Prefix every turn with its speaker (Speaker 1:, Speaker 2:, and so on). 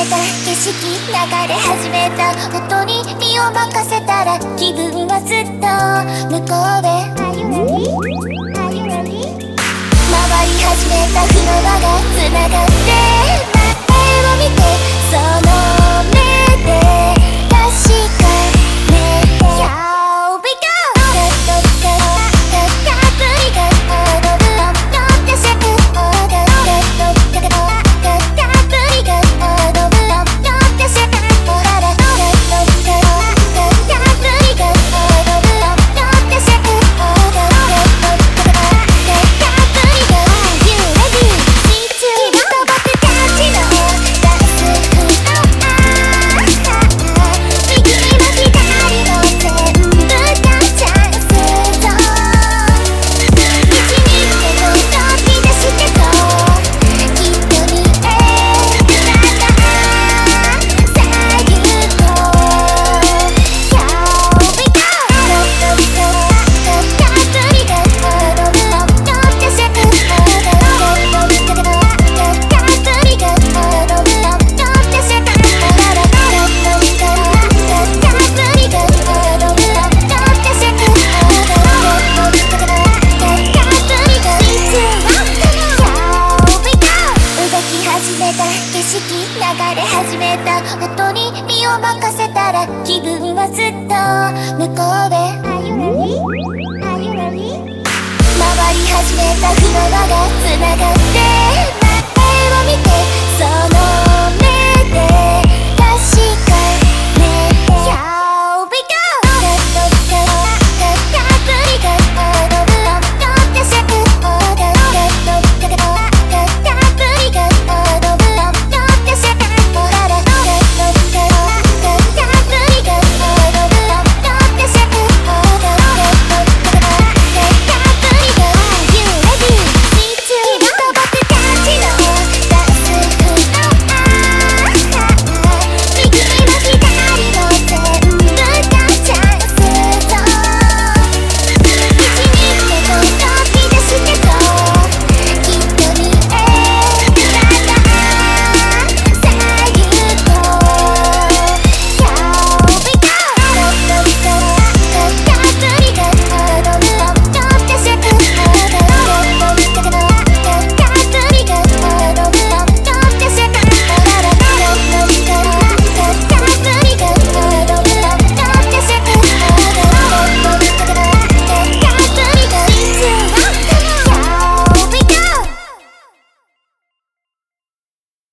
Speaker 1: た景色流れ始めた音に身を任せたら気分はずっと向こうで回り始めたフロアがつながって前を見てその目で確かめて Here we go! たっぷりが踊る乗ってシェフたっぷりが踊る乗ってシェフたっぷりが踊る乗ってシェフ流れ始めた音に身を任せたら気分はずっと向こうで回り始めたフロアがつながって前を見て